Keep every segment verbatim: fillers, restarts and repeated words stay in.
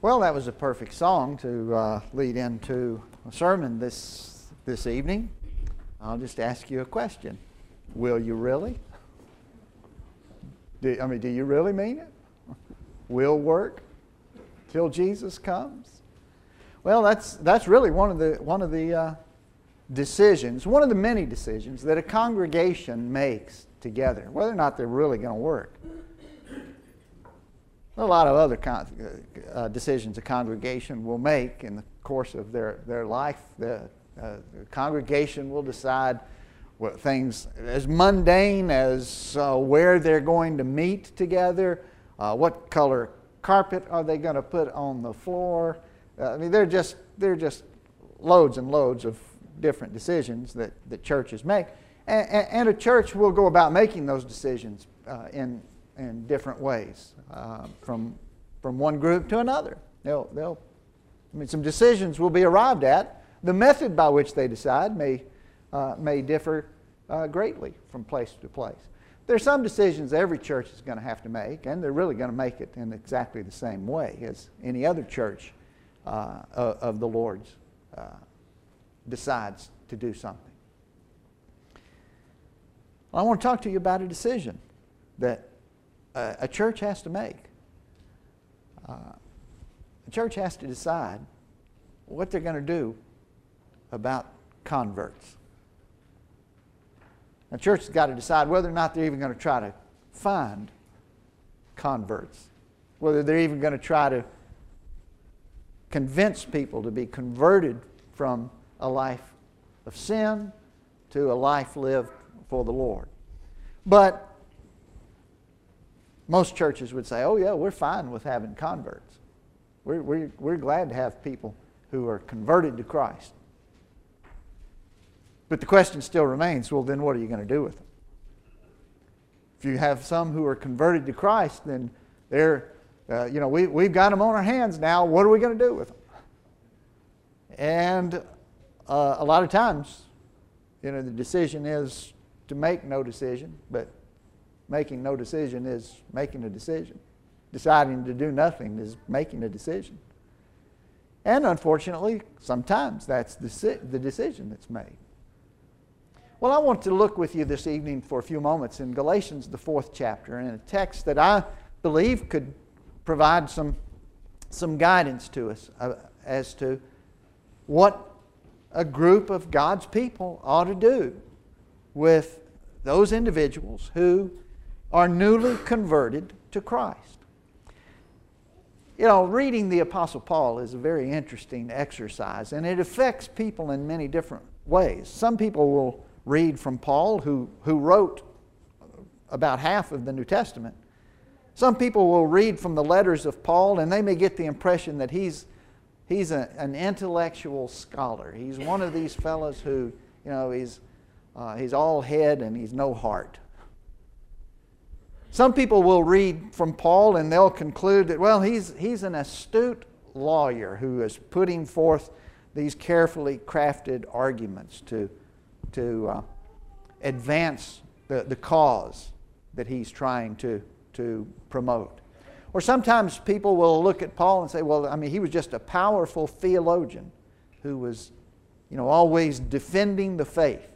Well, that was a perfect song to uh, lead into a sermon this this evening. I'll just ask you a question. Will you really? Do, I mean, do you really mean it? Will work till Jesus comes? Well, that's that's really one of the one of the uh, decisions, one of the many decisions that a congregation makes together, whether or not they're really going to work. A lot of other con- uh, decisions a congregation will make in the course of their, their life. The, uh, the congregation will decide what things as mundane as uh, where they're going to meet together, uh, what color carpet are they going to put on the floor. Uh, I mean, they're just they're just loads and loads of different decisions that, that churches make, and, and a church will go about making those decisions uh, in. in different ways, uh, from from one group to another. They'll they'll I mean, some decisions will be arrived at. The method by which they decide may uh, may differ uh, greatly from place to place. There are some decisions every church is going to have to make, and they're really going to make it in exactly the same way as any other church uh, of the Lord's uh, decides to do something. Well, I want to talk to you about a decision that a church has to make. Uh, a church has to decide what they're going to do about converts. A church has got to decide whether or not they're even going to try to find converts, whether they're even going to try to convince people to be converted from a life of sin to a life lived for the Lord. But most churches would say, oh yeah, we're fine with having converts. We're, we're, we're glad to have people who are converted to Christ. But the question still remains, well then what are you going to do with them? If you have some who are converted to Christ, then they're, uh, you know, we, we've got them on our hands now, what are we going to do with them? And uh, a lot of times, you know, the decision is to make no decision, but making no decision is making a decision. Deciding to do nothing is making a decision. And unfortunately, sometimes that's the, the decision that's made. Well, I want to look with you this evening for a few moments in Galatians, the fourth chapter, in a text that I believe could provide some, some guidance to us uh, as to what a group of God's people ought to do with those individuals who are newly converted to Christ. You know, reading the Apostle Paul is a very interesting exercise, and it affects people in many different ways. Some people will read from Paul, who, who wrote about half of the New Testament. Some people will read from the letters of Paul, and they may get the impression that he's, he's a, an intellectual scholar. He's one of these fellows who, you know, he's, uh, he's all head and he's no heart. Some people will read from Paul and they'll conclude that, well, he's, he's an astute lawyer who is putting forth these carefully crafted arguments to, to uh, advance the, the cause that he's trying to, to promote. Or sometimes people will look at Paul and say, well, I mean, he was just a powerful theologian who was, you know, always defending the faith.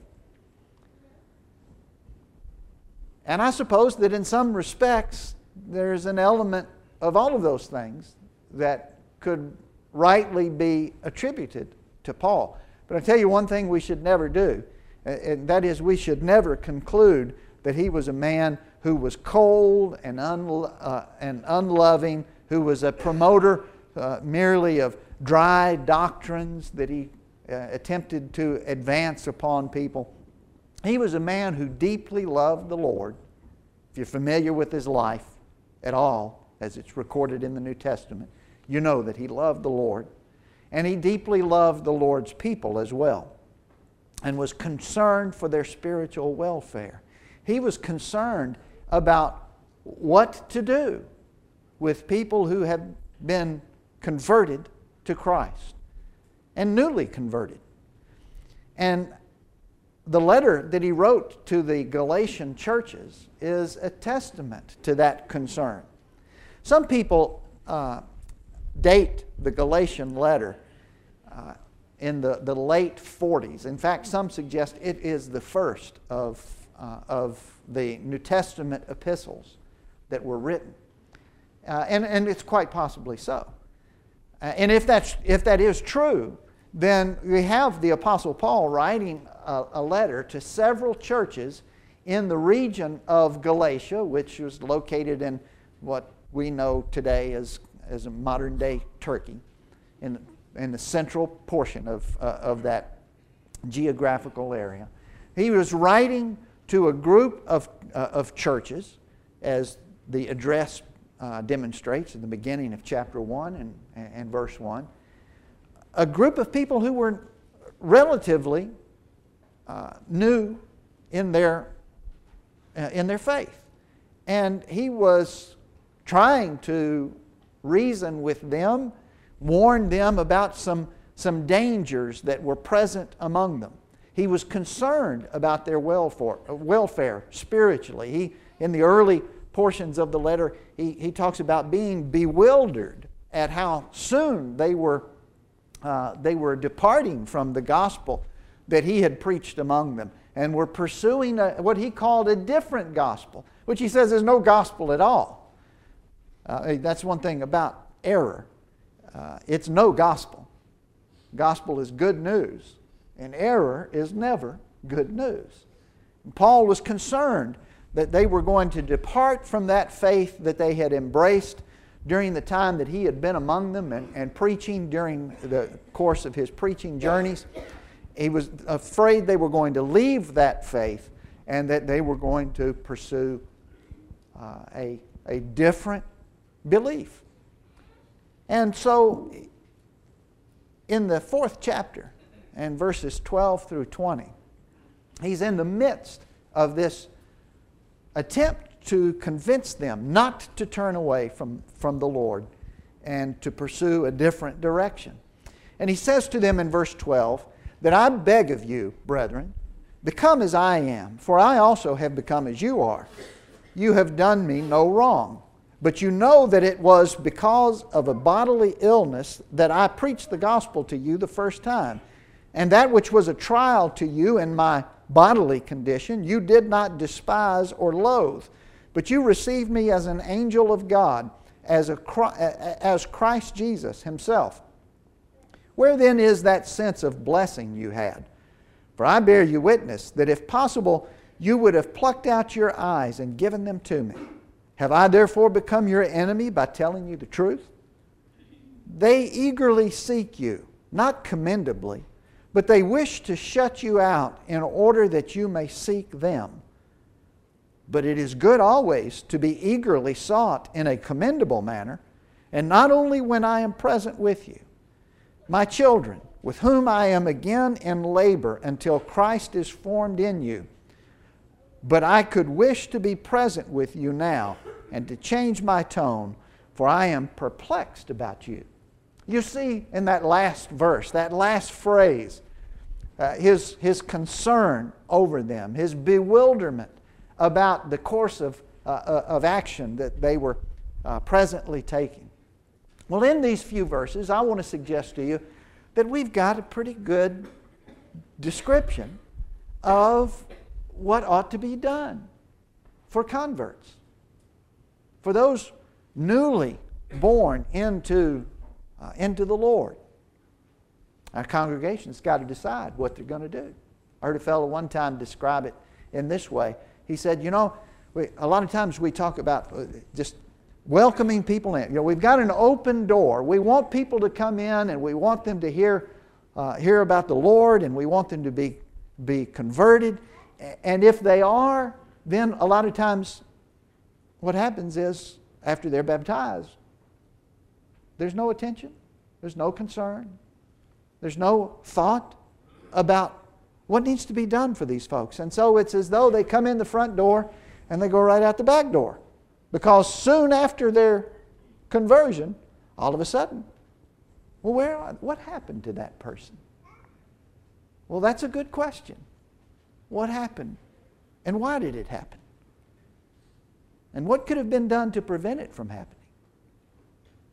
And I suppose that in some respects, there's an element of all of those things that could rightly be attributed to Paul. But I tell you one thing we should never do, and that is we should never conclude that he was a man who was cold and, un- uh, and unloving, who was a promoter uh, merely of dry doctrines that he uh, attempted to advance upon people. He was a man who deeply loved the Lord. If you're familiar with his life at all, as it's recorded in the New Testament, you know that he loved the Lord. And he deeply loved the Lord's people as well, and was concerned for their spiritual welfare. He was concerned about what to do with people who have been converted to Christ and newly converted. And the letter that he wrote to the Galatian churches is a testament to that concern. Some people uh, date the Galatian letter uh, in the, the late forties. In fact, some suggest it is the first of, uh, of the New Testament epistles that were written. Uh, and, and it's quite possibly so. Uh, and if, that's, if that is true, then we have the Apostle Paul writing a, a letter to several churches in the region of Galatia, which was located in what we know today as, as a modern-day Turkey, in, in the central portion of, uh, of that geographical area. He was writing to a group of, uh, of churches, as the address uh, demonstrates in the beginning of chapter one and, and verse one, a group of people who were relatively uh, new in their, uh, in their faith. And he was trying to reason with them, warn them about some, some dangers that were present among them. He was concerned about their welfare, welfare spiritually. He, in the early portions of the letter, he, he talks about being bewildered at how soon they were, uh, they were departing from the gospel that he had preached among them and were pursuing a, what he called a different gospel, which he says is no gospel at all. Uh, that's one thing about error. Uh, it's no gospel. Gospel is good news, and error is never good news. And Paul was concerned that they were going to depart from that faith that they had embraced during the time that he had been among them and, and preaching during the course of his preaching journeys. He was afraid they were going to leave that faith and that they were going to pursue uh, a, a different belief. And so in the fourth chapter and verses twelve through twenty, he's in the midst of this attempt to convince them not to turn away from, from the Lord and to pursue a different direction. And he says to them in verse twelve that I beg of you, brethren, become as I am, for I also have become as you are. You have done me no wrong. But you know that it was because of a bodily illness that I preached the gospel to you the first time. And that which was a trial to you in my bodily condition, you did not despise or loathe. But you received me as an angel of God, as, a, as Christ Jesus himself. Where then is that sense of blessing you had? For I bear you witness that if possible, you would have plucked out your eyes and given them to me. Have I therefore become your enemy by telling you the truth? They eagerly seek you, not commendably, but they wish to shut you out in order that you may seek them. But it is good always to be eagerly sought in a commendable manner, and not only when I am present with you. My children, with whom I am again in labor until Christ is formed in you. But I could wish to be present with you now and to change my tone, for I am perplexed about you. You see in that last verse, that last phrase, uh, his, his concern over them, his bewilderment about the course of, uh, of action that they were uh, presently taking. Well, in these few verses, I want to suggest to you that we've got a pretty good description of what ought to be done for converts, for those newly born into, uh, into the Lord. Our congregation's got to decide what they're going to do. I heard a fellow one time describe it in this way. He said, you know, we, a lot of times we talk about uh, just welcoming people in. You know, we've got an open door. We want people to come in and we want them to hear, uh, hear about the Lord, and we want them to be, be converted. And if they are, then a lot of times what happens is after they're baptized, there's no attention, there's no concern, there's no thought about what needs to be done for these folks. And so it's as though they come in the front door and they go right out the back door. Because soon after their conversion, all of a sudden, well, where, what happened to that person? Well, that's a good question. What happened? And why did it happen? And what could have been done to prevent it from happening?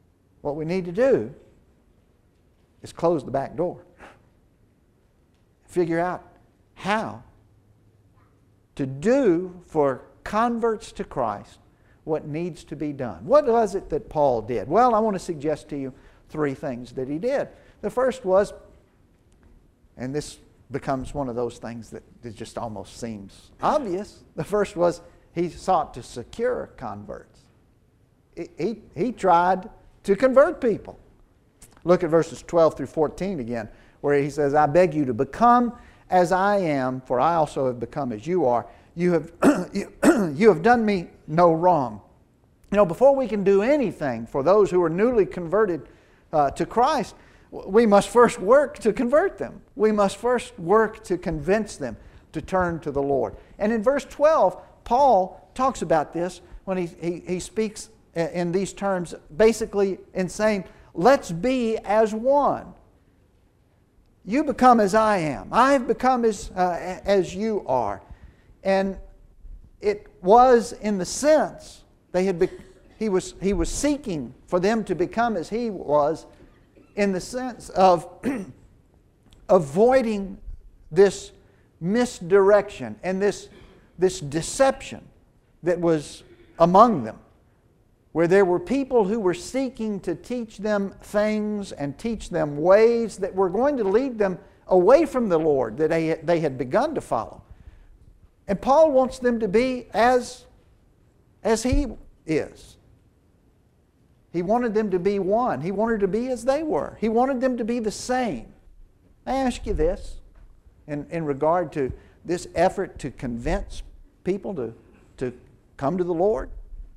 What we need to do is close the back door. Figure out how to do for converts to Christ what needs to be done. What was it that Paul did? Well, I want to suggest to you three things that he did. The first was, and this becomes one of those things that just almost seems obvious. The first was he sought to secure converts. He, he, he tried to convert people. Look at verses twelve through fourteen again, where he says, I beg you to become as I am, for I also have become as you are. You have, you, you have done me no wrong. You know, before we can do anything for those who are newly converted uh, to Christ, we must first work to convert them. We must first work to convince them to turn to the Lord. And in verse twelve, Paul talks about this when he, he, he speaks in these terms, basically in saying, let's be as one. You become as I am. I have become as, uh, as you are. And it was in the sense they had be, he was he was seeking for them to become as he was, in the sense of avoiding this misdirection and this, this deception that was among them, where there were people who were seeking to teach them things and teach them ways that were going to lead them away from the Lord that they, they had begun to follow. And Paul wants them to be as, as he is. He wanted them to be one. He wanted to be as they were. He wanted them to be the same. I ask you this in, in regard to this effort to convince people to, to come to the Lord.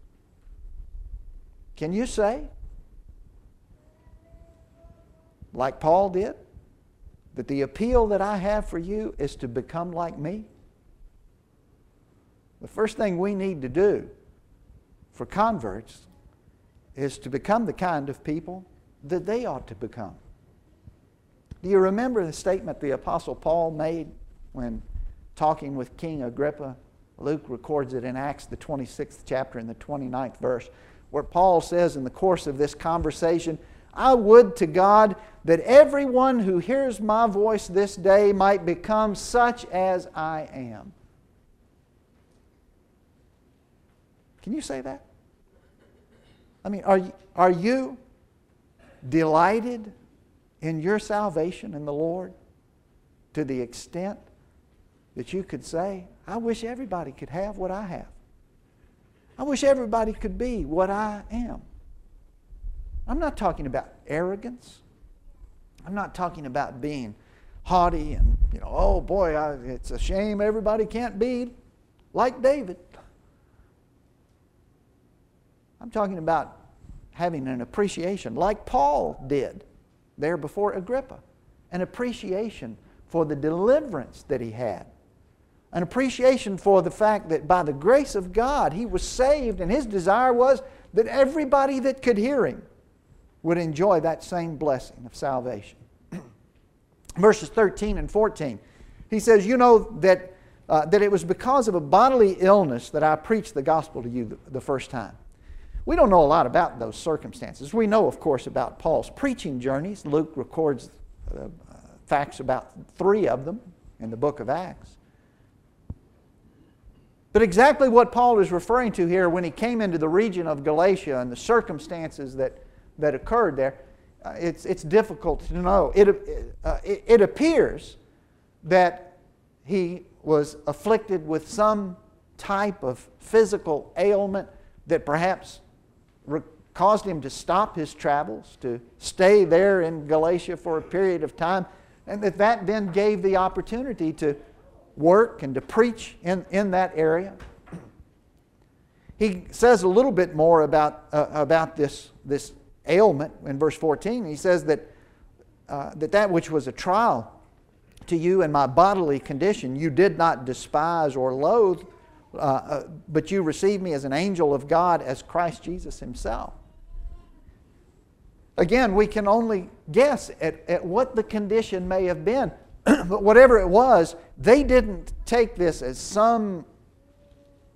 Can you say, like Paul did, that the appeal that I have for you is to become like me? The first thing we need to do for converts is to become the kind of people that they ought to become. Do you remember the statement the Apostle Paul made when talking with King Agrippa? Luke records it in Acts, the twenty-sixth chapter and the twenty-ninth verse, where Paul says in the course of this conversation, I would to God that everyone who hears my voice this day might become such as I am. Can you say that? I mean, are you, are you delighted in your salvation in the Lord to the extent that you could say, I wish everybody could have what I have. I wish everybody could be what I am. I'm not talking about arrogance. I'm not talking about being haughty and, you know, oh boy, I, it's a shame everybody can't be like David. I'm talking about having an appreciation, like Paul did there before Agrippa, an appreciation for the deliverance that he had, an appreciation for the fact that by the grace of God he was saved, and his desire was that everybody that could hear him would enjoy that same blessing of salvation. Verses thirteen and fourteen, he says, you know that, uh, that it was because of a bodily illness that I preached the gospel to you the, the first time. We don't know a lot about those circumstances. We know, of course, about Paul's preaching journeys. Luke records uh, facts about three of them in the book of Acts. But exactly what Paul is referring to here when he came into the region of Galatia and the circumstances that, that occurred there, uh, it's, it's difficult to know. It, uh, it, it appears that he was afflicted with some type of physical ailment that perhaps caused him to stop his travels, to stay there in Galatia for a period of time, and that that then gave the opportunity to work and to preach in, in that area. He says a little bit more about, uh, about this, this ailment in verse fourteen. He says that, uh, that that which was a trial to you in my bodily condition, you did not despise or loathe, Uh, uh, but you receive me as an angel of God, as Christ Jesus himself. Again, we can only guess at, at what the condition may have been. But whatever it was, they didn't take this as some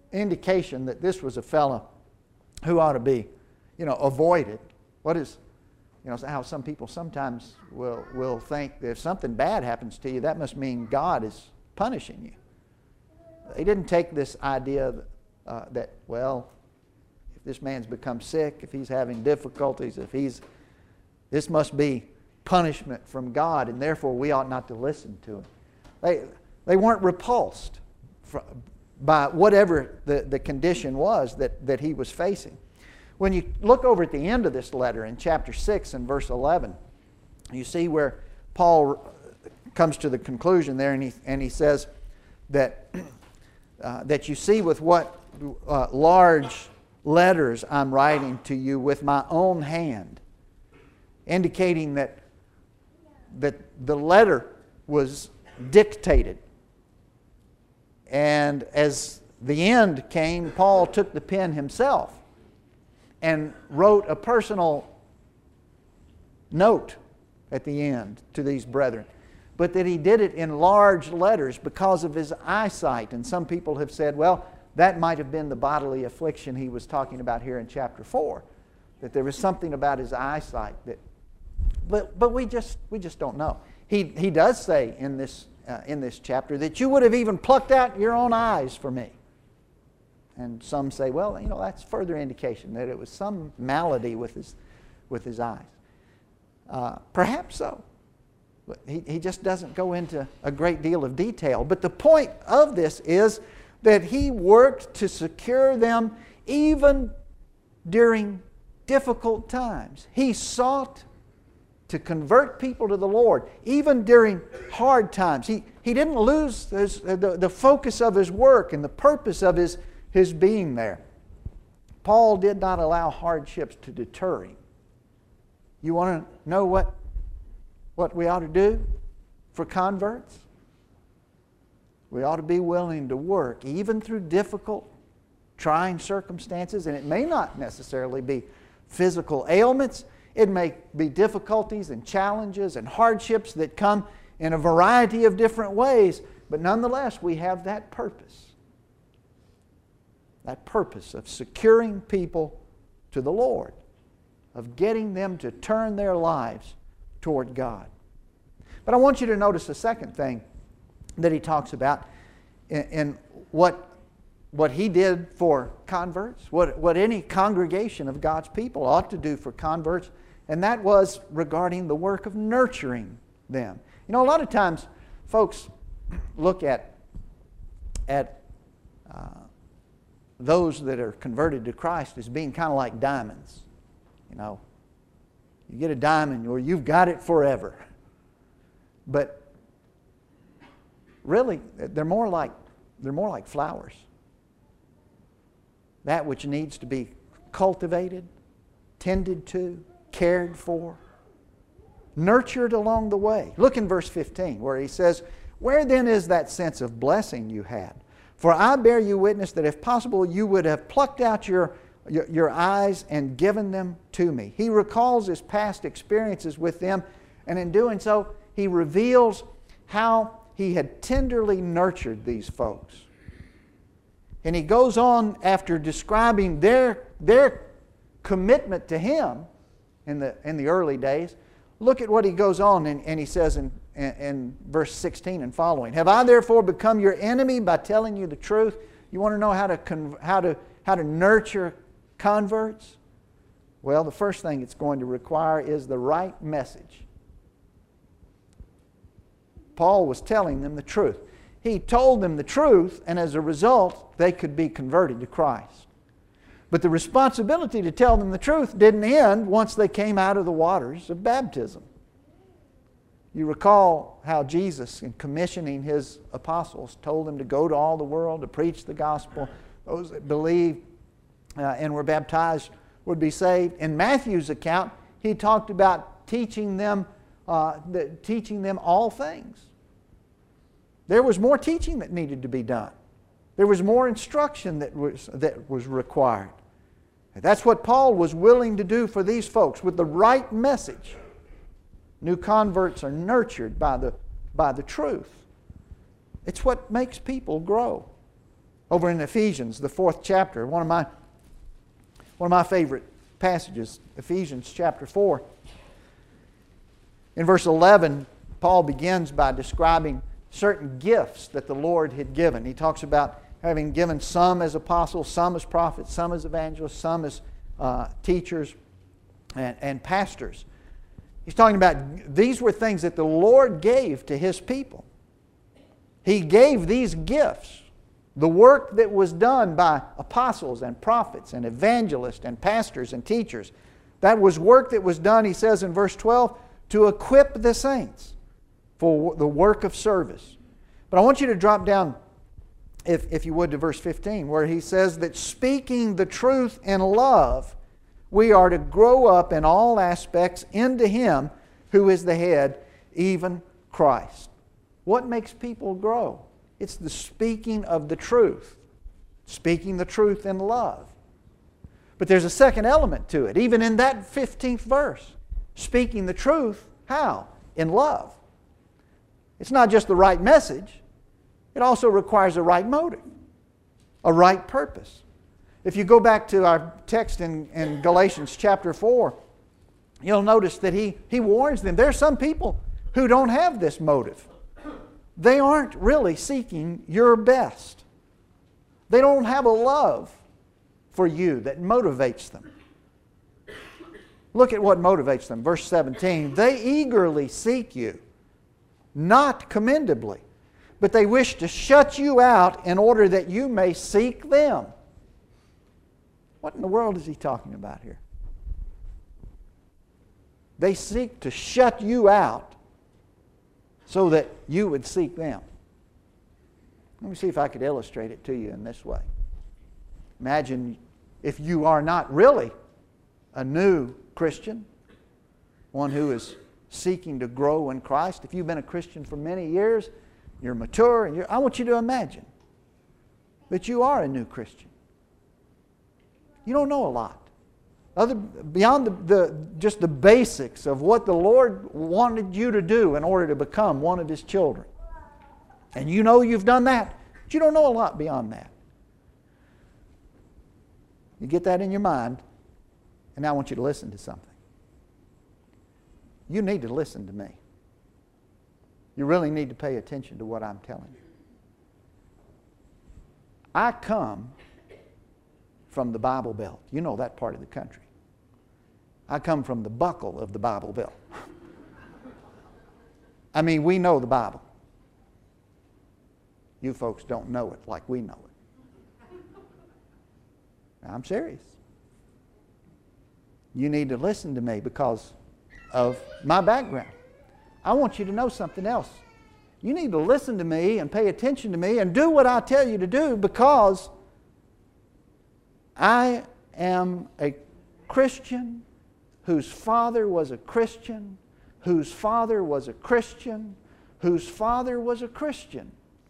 indication that this was a fellow who ought to be, you know, avoided. What is, you know, how some people sometimes will, will think that if something bad happens to you, that must mean God is punishing you. They didn't take this idea uh, that, well, if this man's become sick, if he's having difficulties, if he's, this must be punishment from God, and therefore we ought not to listen to him. They, they weren't repulsed from, by whatever the, the condition was that, that he was facing. When you look over at the end of this letter in chapter six and verse eleven, you see where Paul comes to the conclusion there, and he, and he says that, uh, that you see with what uh, large letters I'm writing to you with my own hand, indicating that, that the letter was dictated. And as the end came, Paul took the pen himself and wrote a personal note at the end to these brethren. But that he did it in large letters because of his eyesight. And some people have said, well, that might have been the bodily affliction he was talking about here in chapter four. That there was something about his eyesight that... But, but we just we just don't know. He, he does say in this, uh, in this chapter that you would have even plucked out your own eyes for me. And some say, well, you know, that's further indication that it was some malady with his, with his eyes. Uh, perhaps so. But he, he just doesn't go into a great deal of detail. But the point of this is that he worked to secure them even during difficult times. He sought to convert people to the Lord, even during hard times. He, he didn't lose his, the, the focus of his work and the purpose of his his being there. Paul did not allow hardships to deter him. You want to know what, what we ought to do for converts? We ought to be willing to work, even through difficult, trying circumstances, and it may not necessarily be physical ailments. It may be difficulties and challenges and hardships that come in a variety of different ways, but nonetheless, we have that purpose. That purpose of securing people to the Lord, of getting them to turn their lives toward God. But I want you to notice the second thing that he talks about in, in what, what he did for converts, what, what any congregation of God's people ought to do for converts, and that was regarding the work of nurturing them. You know, a lot of times folks look at, at uh, those that are converted to Christ as being kind of like diamonds. You know, you get a diamond or you've got it forever. But really, they're more like they're more like flowers. That which needs to be cultivated, tended to, cared for, nurtured along the way. Look in verse fifteen where he says, "Where then is that sense of blessing you had? For I bear you witness that if possible you would have plucked out your, your, your eyes and given them to me." He recalls his past experiences with them, and in doing so, he reveals how he had tenderly nurtured these folks. And he goes on after describing their, their commitment to him in the, in the early days. Look at what he goes on and, and he says in, in, in verse sixteen and following. "Have I therefore become your enemy by telling you the truth?" You want to know how to, con- how to, how to nurture converts? Well, the first thing it's going to require is the right message. Paul was telling them the truth. He told them the truth, and as a result, they could be converted to Christ. But the responsibility to tell them the truth didn't end once they came out of the waters of baptism. You recall how Jesus, in commissioning his apostles, told them to go to all the world to preach the gospel. Those that believed uh, and were baptized would be saved. In Matthew's account, he talked about teaching them, uh, the, teaching them all things. There was more teaching that needed to be done. There was more instruction that was, that was required. And that's what Paul was willing to do for these folks with the right message. New converts are nurtured by the, by the truth. It's what makes people grow. Over in Ephesians, the fourth chapter, one of my, one of my favorite passages, Ephesians chapter four. In verse eleven, Paul begins by describing certain gifts that the Lord had given. He talks about having given some as apostles, some as prophets, some as evangelists, some as uh, teachers and, and pastors. He's talking about these were things that the Lord gave to His people. He gave these gifts. The work that was done by apostles and prophets and evangelists and pastors and teachers, that was work that was done, he says in verse twelve, to equip the saints for the work of service. But I want you to drop down, if, if you would, to verse fifteen, where he says that speaking the truth in love, we are to grow up in all aspects into Him who is the head, even Christ. What makes people grow? It's the speaking of the truth. Speaking the truth in love. But there's a second element to it, even in that fifteenth verse. Speaking the truth, how? In love. It's not just the right message. It also requires a right motive, a right purpose. If you go back to our text in, in Galatians chapter four, you'll notice that he, he warns them. There are some people who don't have this motive. They aren't really seeking your best. They don't have a love for you that motivates them. Look at what motivates them. Verse seventeen, they eagerly seek you, not commendably, but they wish to shut you out in order that you may seek them. What in the world is he talking about here? They seek to shut you out so that you would seek them. Let me see if I could illustrate it to you in this way. Imagine if you are not really a new Christian, one who is seeking to grow in Christ. If you've been a Christian for many years, you're mature, and you're, I want you to imagine that you are a new Christian. You don't know a lot. Other, beyond the, the, just the basics of what the Lord wanted you to do in order to become one of His children. And you know you've done that, but you don't know a lot beyond that. You get that in your mind, and now I want you to listen to something. You need to listen to me. You really need to pay attention to what I'm telling you. I come from the Bible Belt. You know that part of the country. I come from the buckle of the Bible Belt. I mean, we know the Bible. You folks don't know it like we know it. I'm serious. You need to listen to me because of my background. I want you to know something else. You need to listen to me and pay attention to me and do what I tell you to do because I am a Christian whose father was a Christian, whose father was a Christian, whose father was a Christian.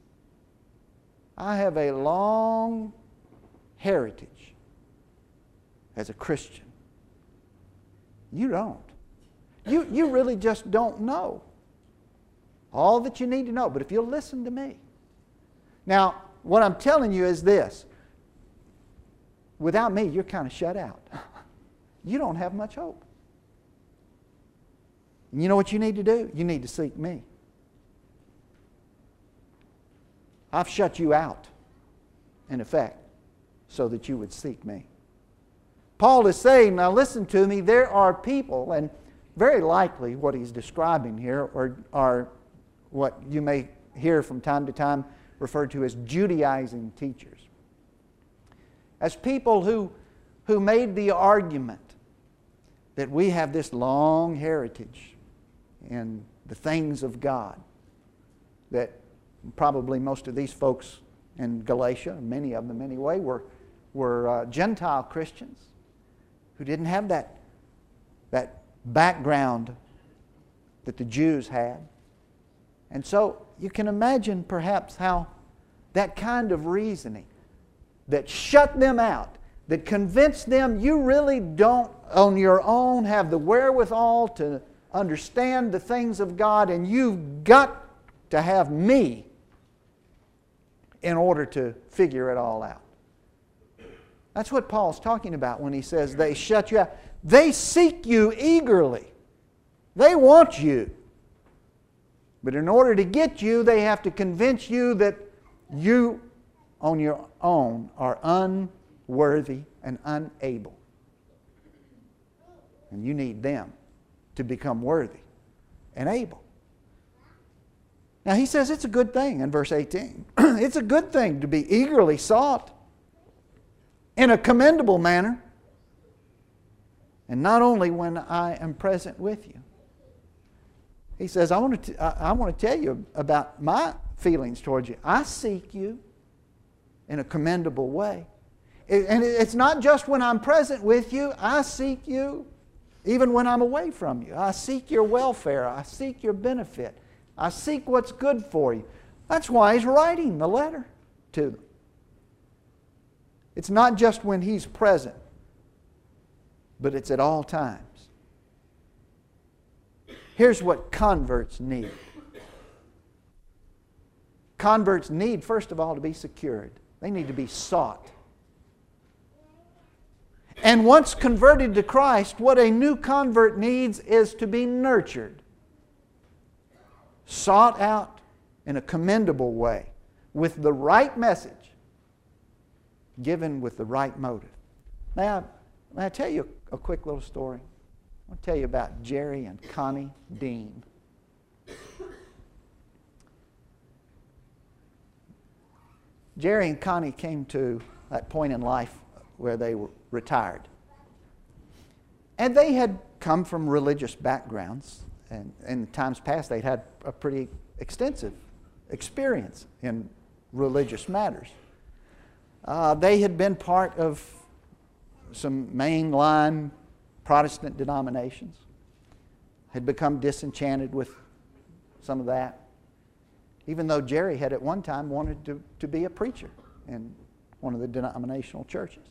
I have a long heritage as a Christian. You don't. You, you really just don't know all that you need to know. But if you'll listen to me. Now, what I'm telling you is this. Without me, you're kind of shut out. You don't have much hope. And you know what you need to do? You need to seek me. I've shut you out, in effect, so that you would seek me. Paul is saying, now listen to me, there are people, and very likely what he's describing here are, are what you may hear from time to time referred to as Judaizing teachers. As people who, who made the argument that we have this long heritage in the things of God, that probably most of these folks in Galatia, many of them anyway, were, were uh, Gentile Christians who didn't have that, that background that the Jews had. And so you can imagine perhaps how that kind of reasoning that shut them out, that convinced them you really don't on your own have the wherewithal to understand the things of God, and you've got to have me in order to figure it all out. That's what Paul's talking about when he says they shut you out. They seek you eagerly. They want you. But in order to get you, they have to convince you that you on your own are unworthy and unable. And you need them to become worthy and able. Now he says it's a good thing in verse eighteen. It's a good thing to be eagerly sought in a commendable manner, and not only when I am present with you. He says, I want to, I, I want to tell you about my feelings towards you. I seek you in a commendable way. It, and it's not just when I'm present with you. I seek you even when I'm away from you. I seek your welfare. I seek your benefit. I seek what's good for you. That's why he's writing the letter to them. It's not just when he's present, but it's at all times. Here's what converts need. Converts need, first of all, to be secured. They need to be sought. And once converted to Christ, what a new convert needs is to be nurtured. Sought out in a commendable way, with the right message, given with the right motive. Now, may I tell you a quick little story? I'll tell you about Jerry and Connie Dean. Jerry and Connie came to that point in life where they were retired. And they had come from religious backgrounds. And in times past, they'd had a pretty extensive experience in religious matters. Uh, they had been part of some mainline Protestant denominations, had become disenchanted with some of that, even though Jerry had at one time wanted to, to be a preacher in one of the denominational churches.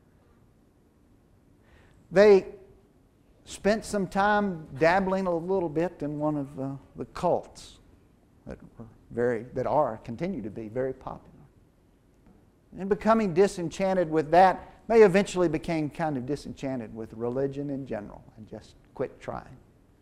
They spent some time dabbling a little bit in one of the, the cults that were very, that are, continue to be very popular. And becoming disenchanted with that, they eventually became kind of disenchanted with religion in general and just quit trying.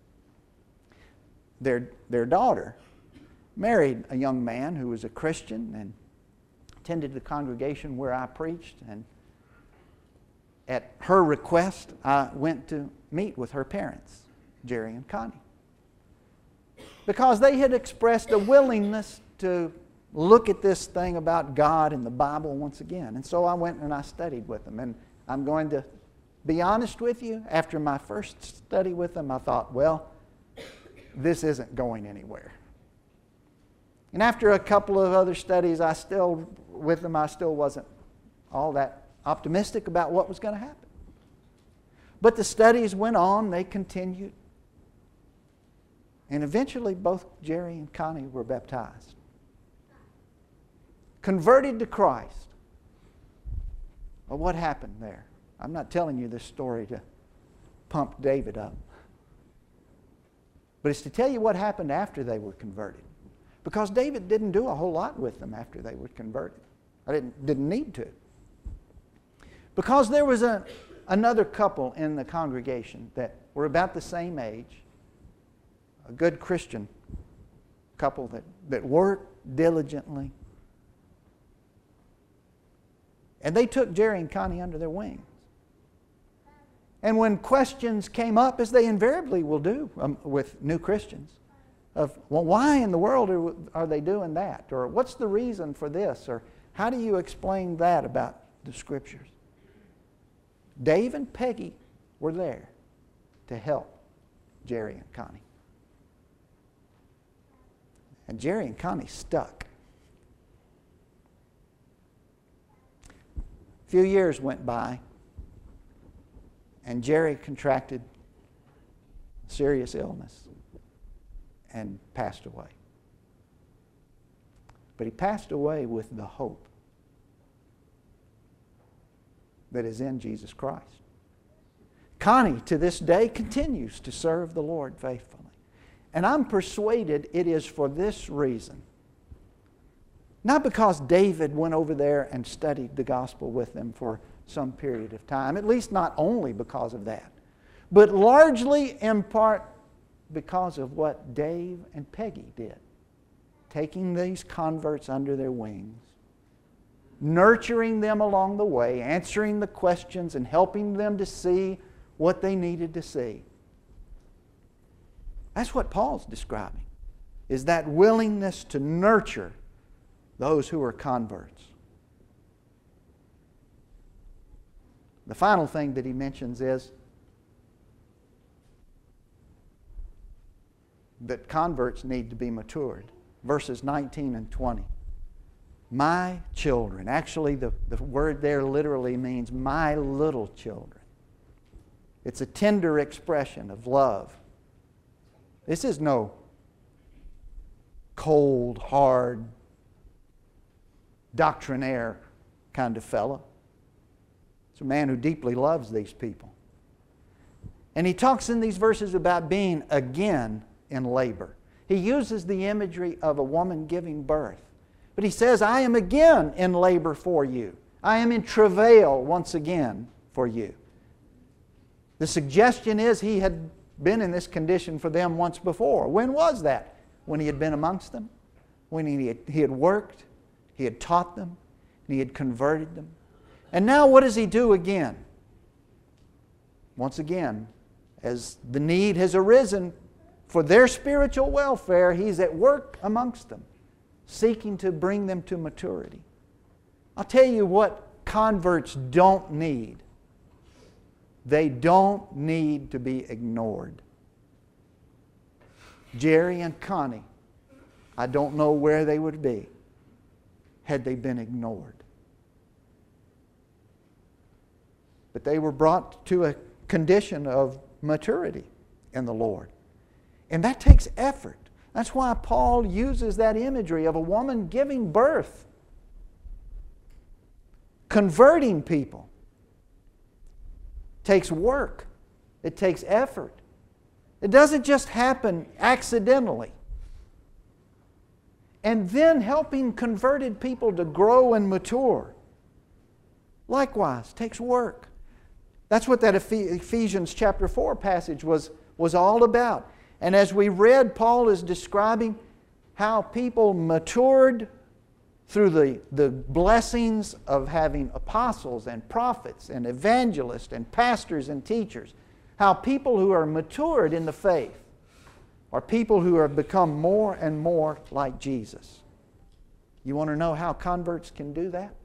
Their, their daughter married a young man who was a Christian and attended the congregation where I preached, and at her request, I went to meet with her parents, Jerry and Connie, because they had expressed a willingness to look at this thing about God and the Bible once again. And so I went and I studied with them. And I'm going to be honest with you, after my first study with them, I thought, well, this isn't going anywhere. And after a couple of other studies, I still, with them, I still wasn't all that optimistic about what was going to happen. But the studies went on, they continued. And eventually both Jerry and Connie were baptized. Converted to Christ. Well, what happened there? I'm not telling you this story to pump David up. But it's to tell you what happened after they were converted. Because David didn't do a whole lot with them after they were converted. I didn't, didn't need to. Because there was a, another couple in the congregation that were about the same age. A good Christian couple that, that worked diligently. And they took Jerry and Connie under their wings. And when questions came up, as they invariably will do um, with new Christians, of, well, why in the world are, are they doing that? Or what's the reason for this? Or how do you explain that about the Scriptures? Dave and Peggy were there to help Jerry and Connie. And Jerry and Connie stuck. A few years went by, and Jerry contracted serious illness and passed away. But he passed away with the hope that is in Jesus Christ. Connie, to this day, continues to serve the Lord faithfully. And I'm persuaded it is for this reason. Not because David went over there and studied the gospel with them for some period of time, at least not only because of that, but largely in part because of what Dave and Peggy did. Taking these converts under their wings, nurturing them along the way, answering the questions and helping them to see what they needed to see. That's what Paul's describing, is that willingness to nurture those who are converts. The final thing that he mentions is that converts need to be matured. Verses nineteen and twenty. My children. Actually, the, the word there literally means my little children. It's a tender expression of love. This is no cold, hard, doctrinaire kind of fellow. It's a man who deeply loves these people. And he talks in these verses about being again in labor. He uses the imagery of a woman giving birth. But he says, I am again in labor for you. I am in travail once again for you. The suggestion is he had been in this condition for them once before. When was that? When he had been amongst them? When he had, he had worked, he had taught them, and he had converted them. And now what does he do again? Once again, as the need has arisen for their spiritual welfare, he's at work amongst them, seeking to bring them to maturity. I'll tell you what converts don't need. They don't need to be ignored. Jerry and Connie, I don't know where they would be had they been ignored. But they were brought to a condition of maturity in the Lord. And that takes effort. That's why Paul uses that imagery of a woman giving birth, converting people. It takes work. It takes effort. It doesn't just happen accidentally. And then helping converted people to grow and mature, likewise, takes work. That's what that Ephesians chapter four passage was, was all about. And as we read, Paul is describing how people matured through the, the blessings of having apostles and prophets and evangelists and pastors and teachers. How people who are matured in the faith are people who have become more and more like Jesus. You want to know how converts can do that?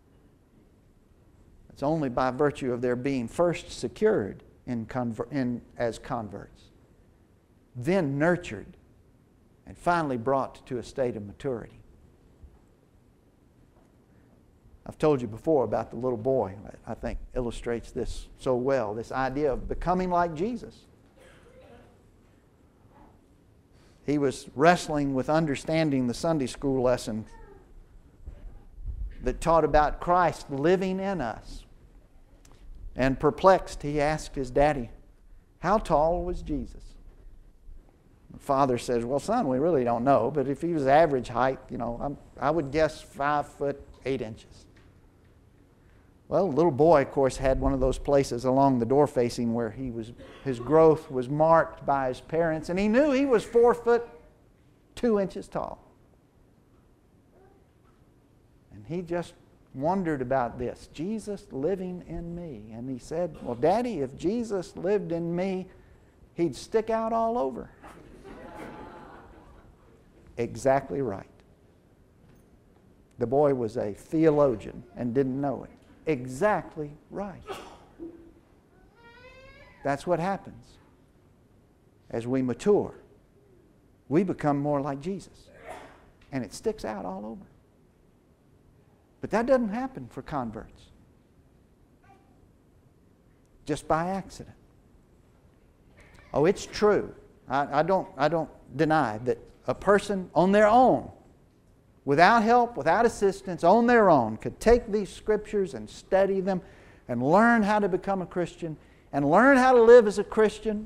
It's only by virtue of their being first secured in conver- in, as converts, then nurtured, and finally brought to a state of maturity. I've told you before about the little boy that I think illustrates this so well, this idea of becoming like Jesus. He was wrestling with understanding the Sunday school lesson that taught about Christ living in us. And perplexed, he asked his daddy, how tall was Jesus? The father says, well, son, we really don't know, but if he was average height, you know, I'm, I would guess five foot eight inches. Well, the little boy, of course, had one of those places along the door facing where he was, his growth was marked by his parents, and he knew he was four foot two inches tall. And he just wondered about this, Jesus living in me. And he said, well, Daddy, if Jesus lived in me, he'd stick out all over. Exactly right. The boy was a theologian and didn't know it. Exactly right. That's what happens. As we mature, we become more like Jesus. And it sticks out all over. But that doesn't happen for converts. Just by accident. Oh, it's true. I, I don't, I don't deny that a person on their own, without help, without assistance, on their own, could take these scriptures and study them and learn how to become a Christian and learn how to live as a Christian.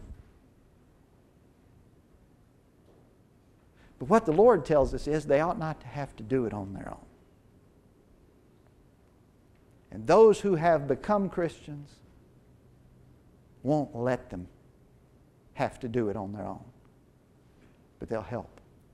But what the Lord tells us is they ought not to have to do it on their own. And those who have become Christians won't let them have to do it on their own. but they'll help.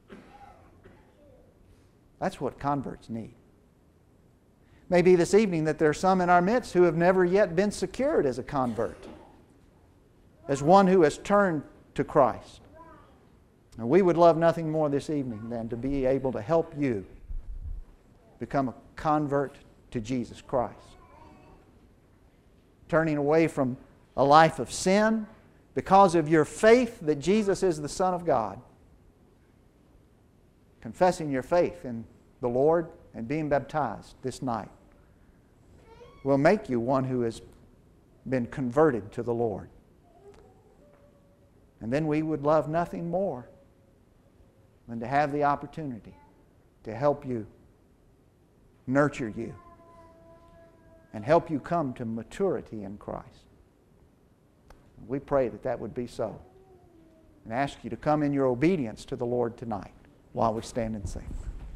That's what converts need. Maybe this evening that there are some in our midst who have never yet been secured as a convert, as one who has turned to Christ. And we would love nothing more this evening than to be able to help you become a convert to Jesus Christ. Turning away from a life of sin because of your faith that Jesus is the Son of God. Confessing your faith in the Lord and being baptized this night will make you one who has been converted to the Lord. And then we would love nothing more than to have the opportunity to help you, nurture you, and help you come to maturity in Christ. We pray that that would be so, and ask you to come in your obedience to the Lord tonight while we stand and sing.